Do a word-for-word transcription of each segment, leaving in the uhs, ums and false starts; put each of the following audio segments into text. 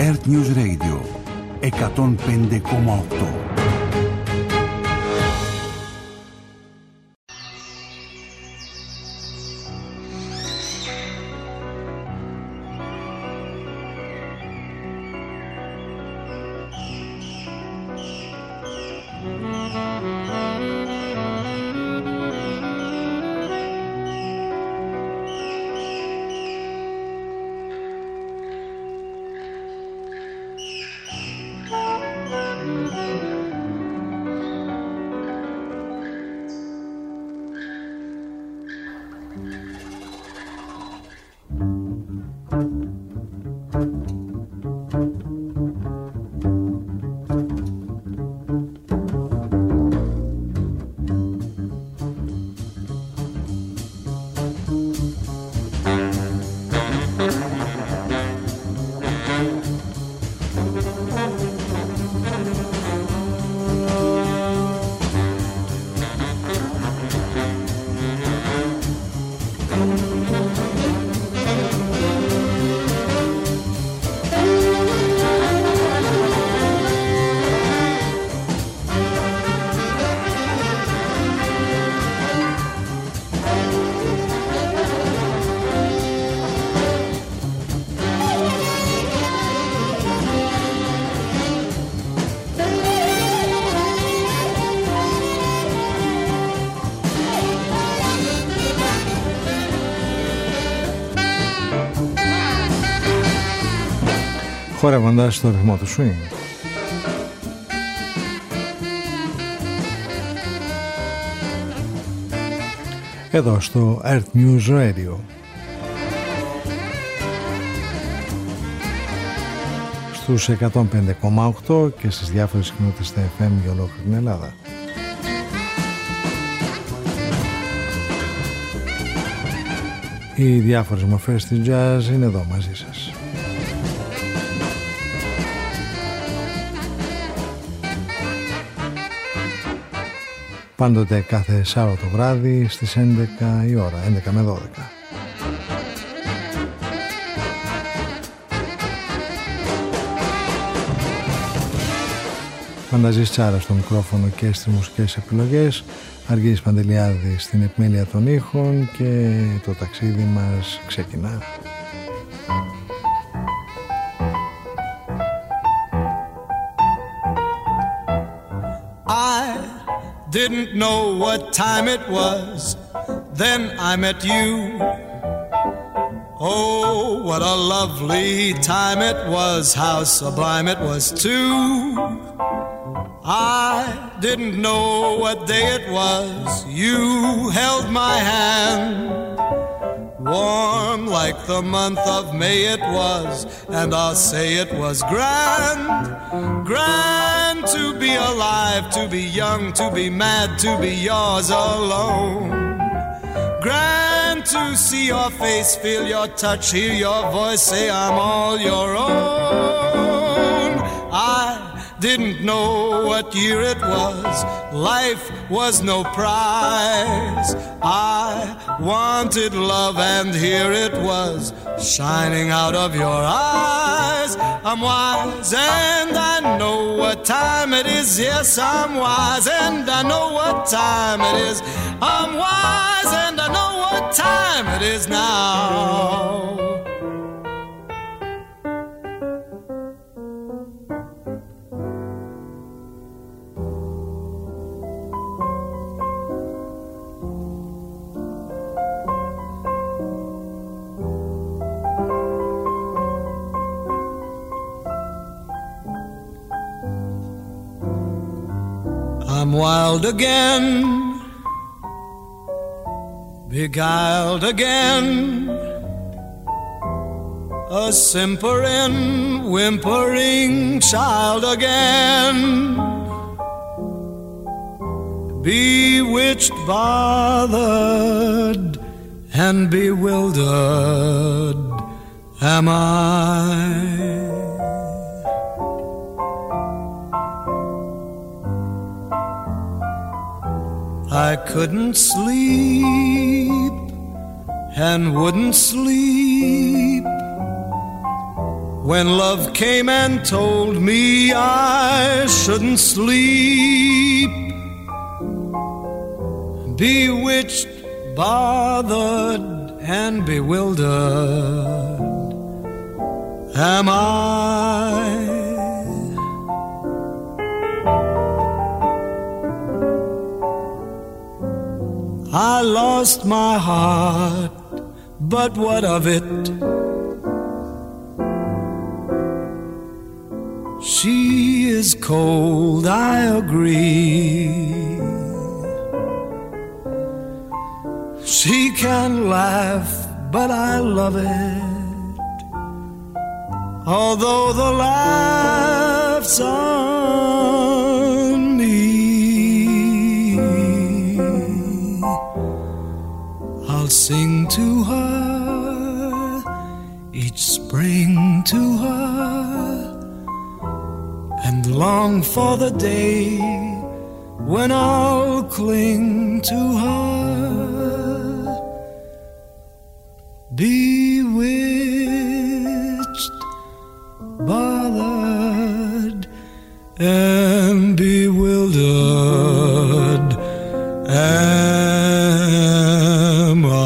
Earth News Radio εκατόν πέντε κόμμα οκτώ. χορεύοντας το ρυθμό του swing. Εδώ στο Earth News Radio. Στους εκατόν πέντε κόμμα οκτώ και στις διάφορες συχνότητες στα εφ εμ για ολόκληρη την Ελλάδα. Οι διάφορες μορφές της jazz είναι εδώ μαζί σας. Πάντοτε κάθε Σάββατο βράδυ στις έντεκα η ώρα, έντεκα με δώδεκα. Φανταζής Τσάρα στο μικρόφωνο και στις μουσικές επιλογές, Αργύρης Παντελιάδης στην επιμέλεια των ήχων και το ταξίδι μας ξεκινά. Didn't know what time it was, then I met you. Oh, what a lovely time it was, how sublime it was too. I didn't know what day it was, you held my hand. Warm like the month of May it was, and I'll say it was grand, grand to be alive, to be young, to be mad, to be yours alone. Grand to see your face, feel your touch, hear your voice, say I'm all your own. I didn't know what year it was, life was no prize. I wanted love and here it was, shining out of your eyes. I'm wise and I know what time it is, yes I'm wise and I know what time it is. I'm wise and I know what time it is now. I'm wild again, beguiled again, a simpering, whimpering child again, bewitched, bothered, and bewildered am I. I couldn't sleep and wouldn't sleep when love came and told me I shouldn't sleep. Bewitched, bothered, and bewildered am I. I lost my heart, but what of it? She is cold, I agree. She can laugh, but I love it, although the laugh's on me. I'll sing to her, each spring to her, and long for the day when I'll cling to her. Bewitched, bothered, and bewildered am I.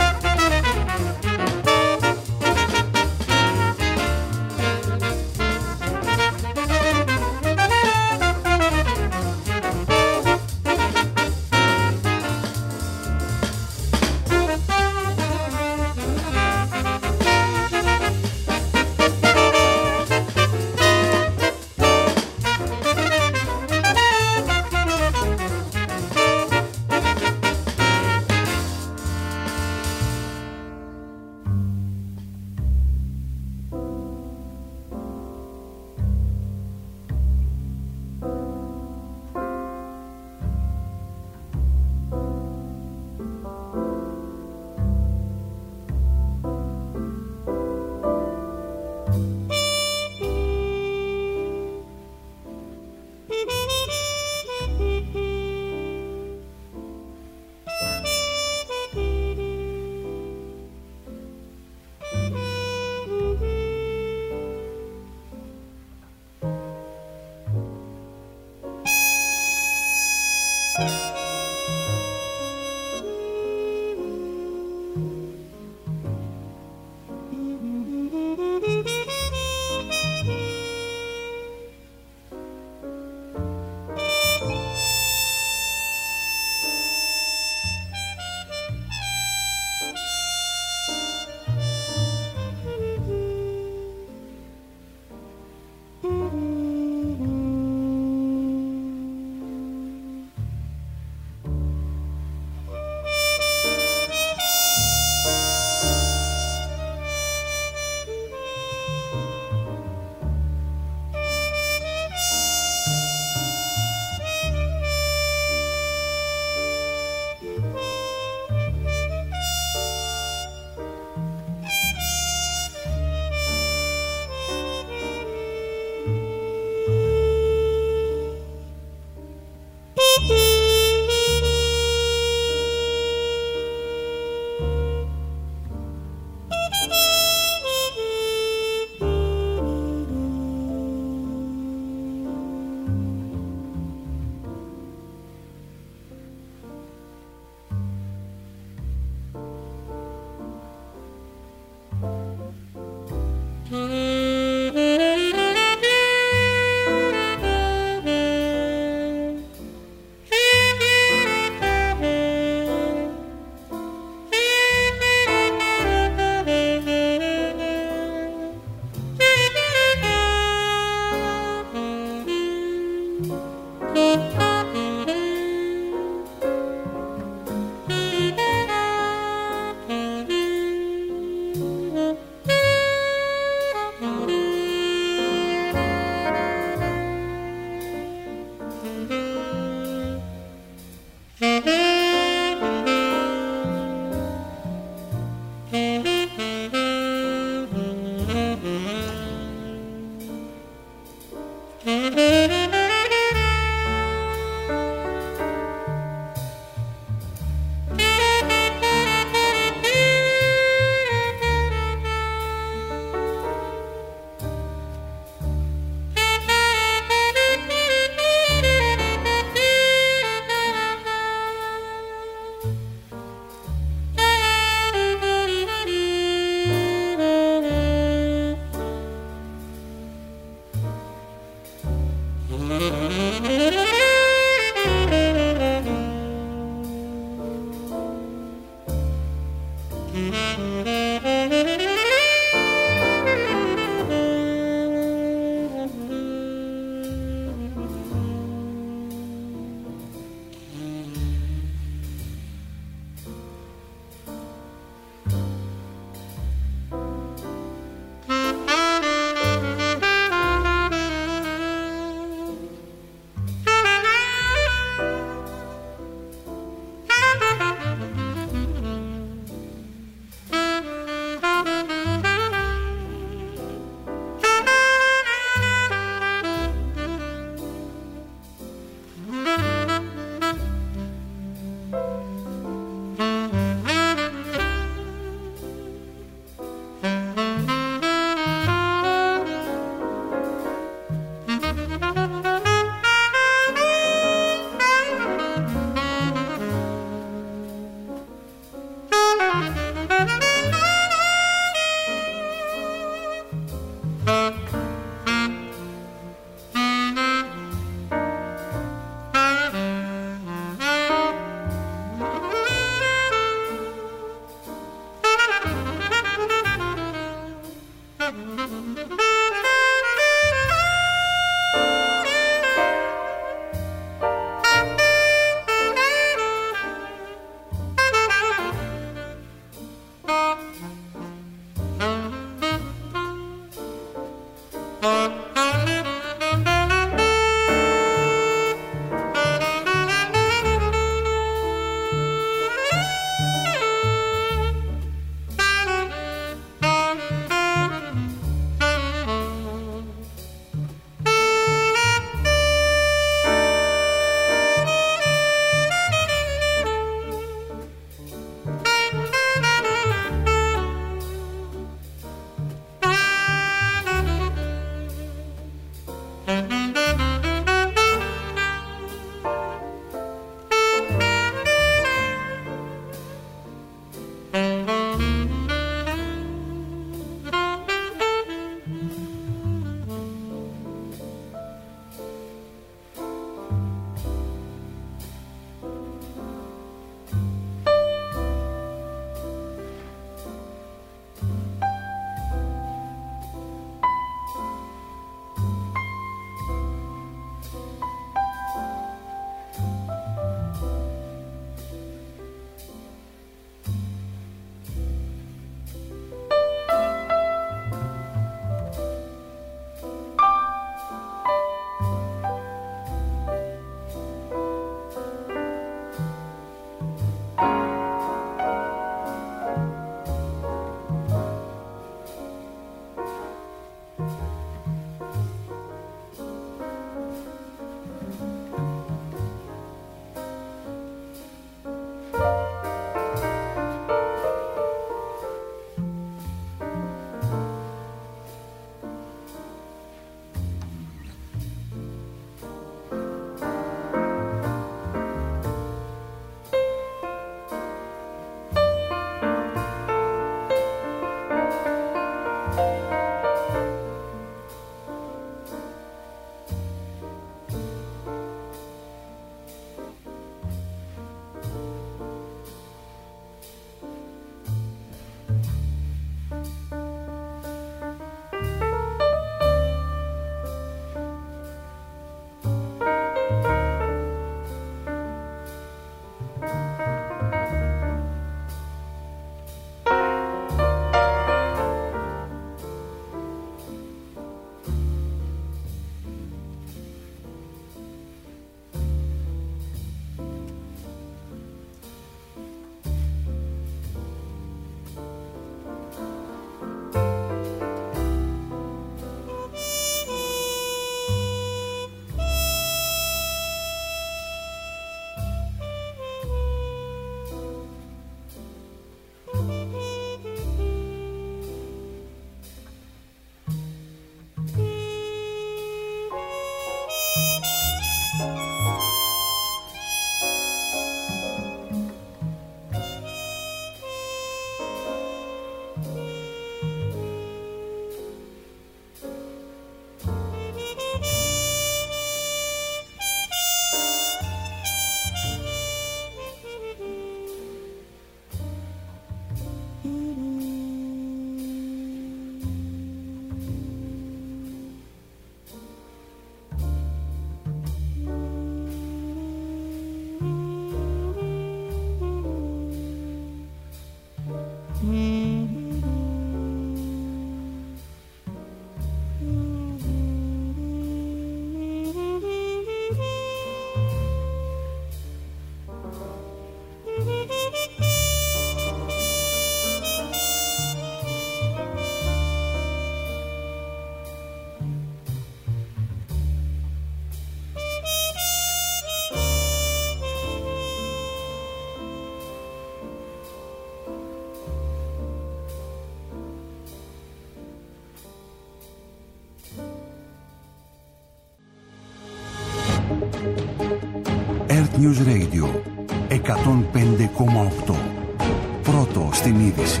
News Radio εκατόν πέντε κόμμα οκτώ. Πρώτο στην είδηση.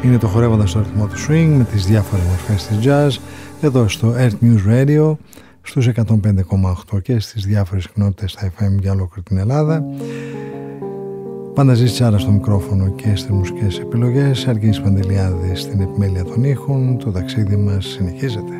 Είναι το χορεύοντας στο ρυθμό του swing με τις διάφορες μορφές της jazz εδώ στο Earth News Radio στους εκατόν πέντε κόμμα οκτώ και στις διάφορες συχνότητες στα εφ εμ για ολόκληρη την Ελλάδα. Πανταζής Τσάρα στο μικρόφωνο και στις μουσικές επιλογές, Αργύρης Παντελιάδης στην επιμέλεια των ήχων. Το ταξίδι μας συνεχίζεται.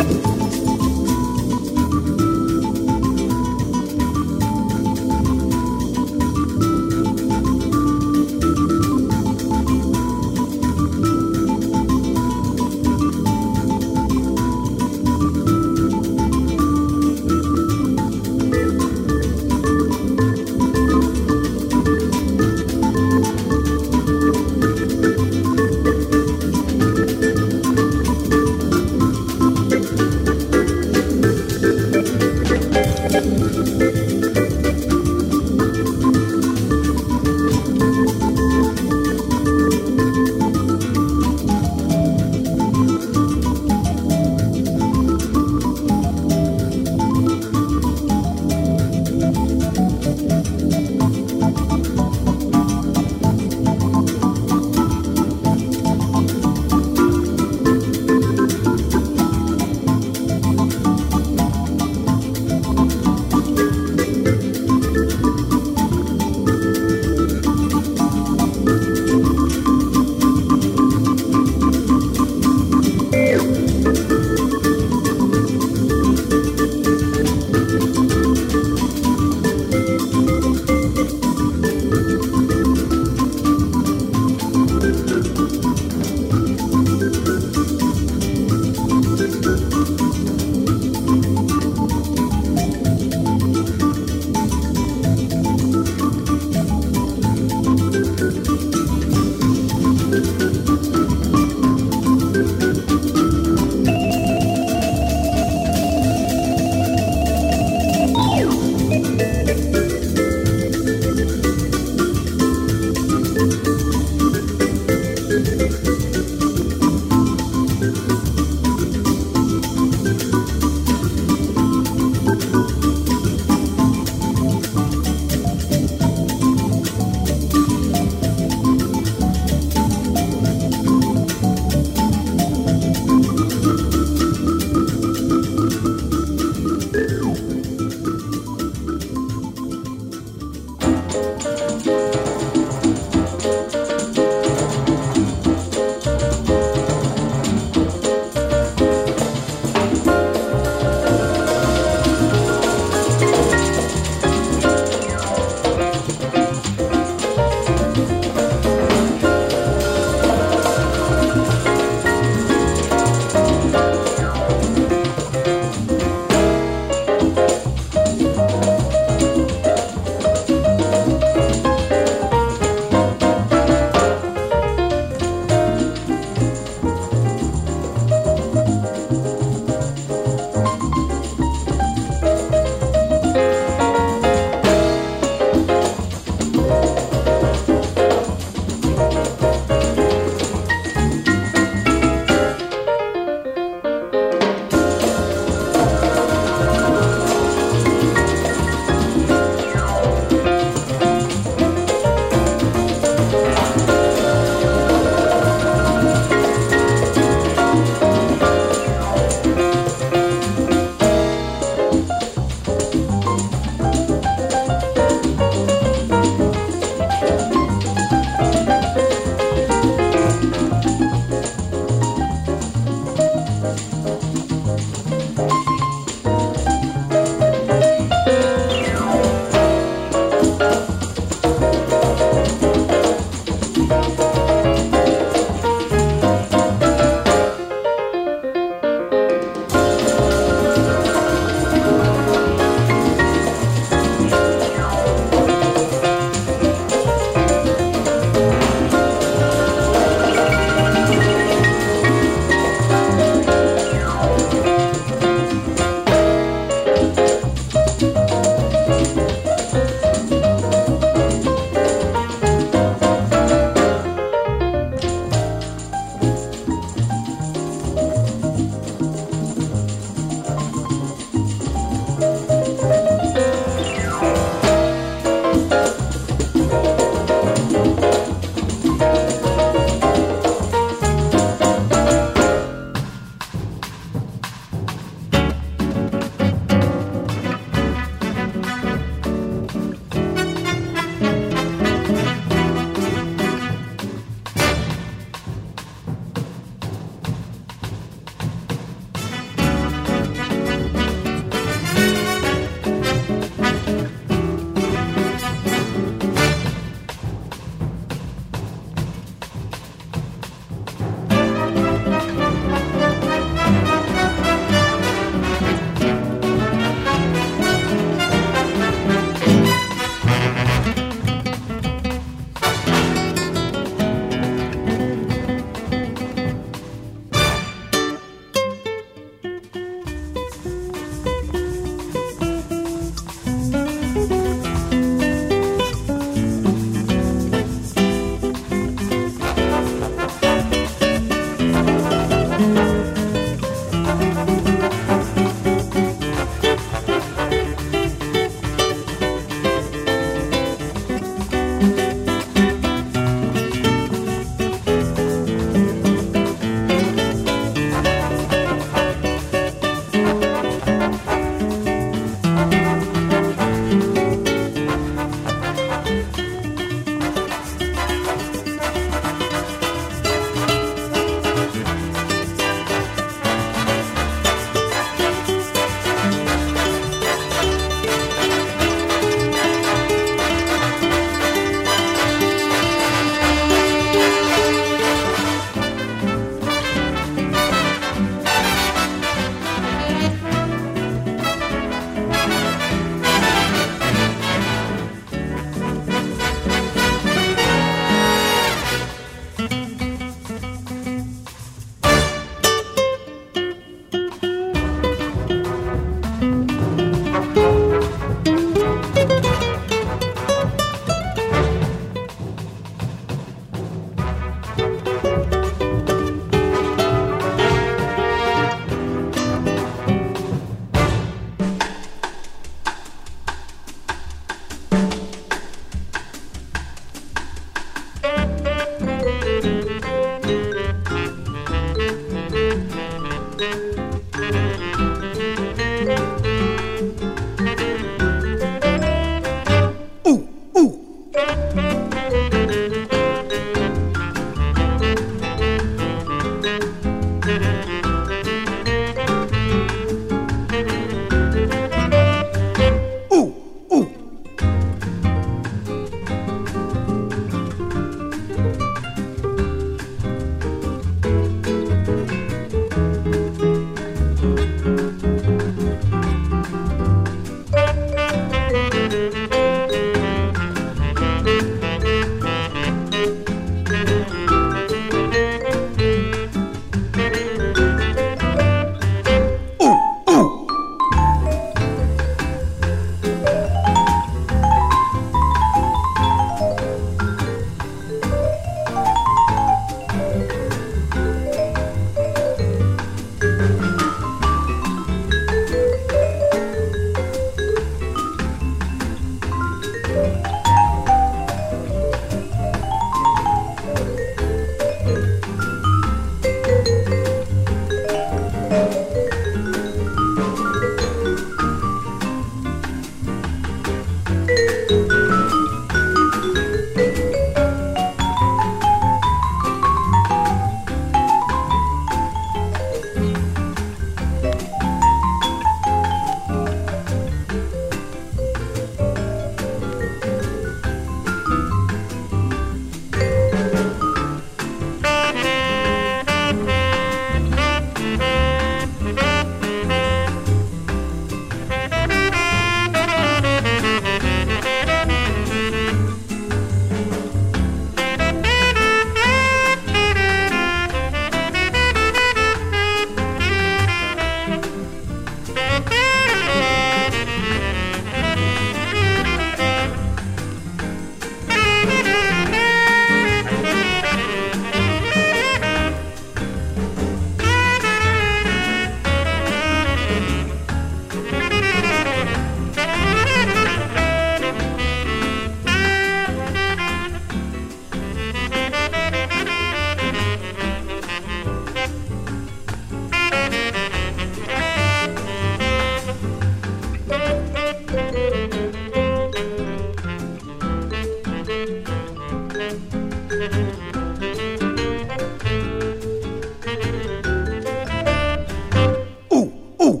Ooh, ooh.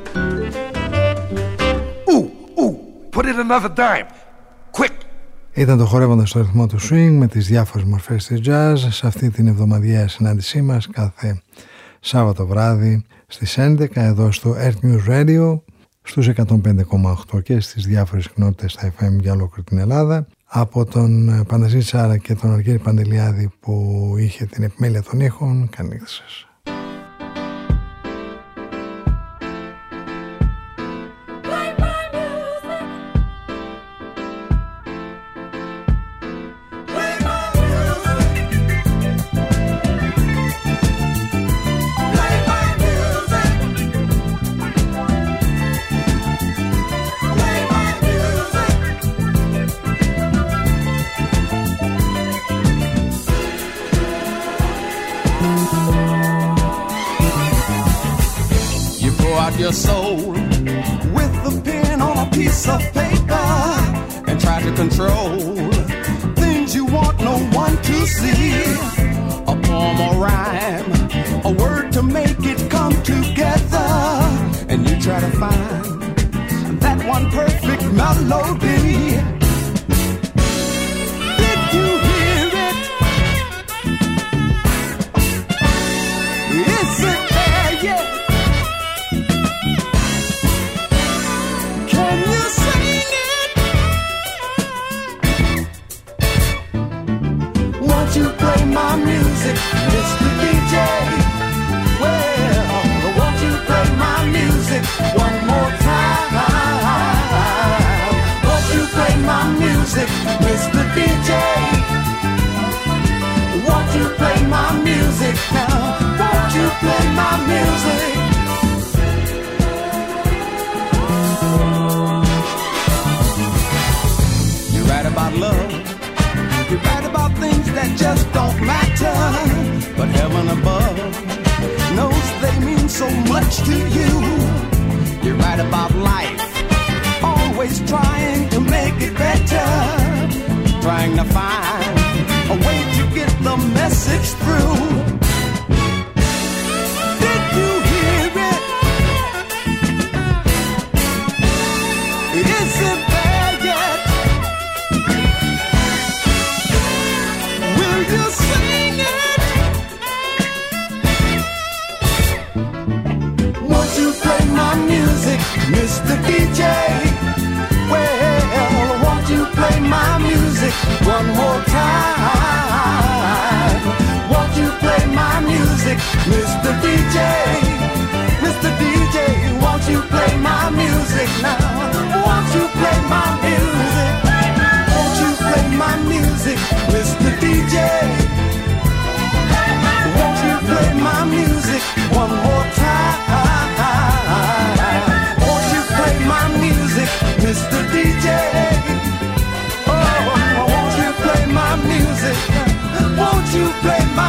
Ooh, ooh. Put it another dime. Quick. Ήταν το χορεύοντας στο ρυθμό του swing με τις διάφορες μορφές της jazz σε αυτή την εβδομαδιαία συνάντησή μας κάθε Σάββατο βράδυ στις έντεκα εδώ στο Earth News Radio στους εκατόν πέντε κόμμα οκτώ και στις διάφορες κοινότητες στα εφ εμ για ολόκληρη την Ελλάδα. Από τον Παναζήτη Σάρα και τον Αργύρη Παντελιάδη που είχε την επιμέλεια των ήχων, καλή νύχτα σας. Your soul with a pen on a piece of paper and try to control things you want no one to see. A poem or rhyme, a word to make it come together, and you try to find that one perfect melody. Did you hear it? Is it there yet? My music, Mister D J. Well, won't you play my music one more time? Won't you play my music, Mister D J? Won't you play my music now? Won't you play my music? You write about love. You write about things that just don't matter, but heaven above knows they mean so much to you. You write about life, always trying to make it better, trying to find a way to get the message through. Did you hear it? Is it there yet? You sing it. Won't you play my music, Mister D J? Well, won't you play my music one more time? Won't you play my music, Mister D J? Mister D J, won't you play my music now? Won't you play my music? Won't you play my music, Mister D J? Won't you play my music one more time? Won't you play my music, Mister D J? Oh, won't you play my music? Won't you play my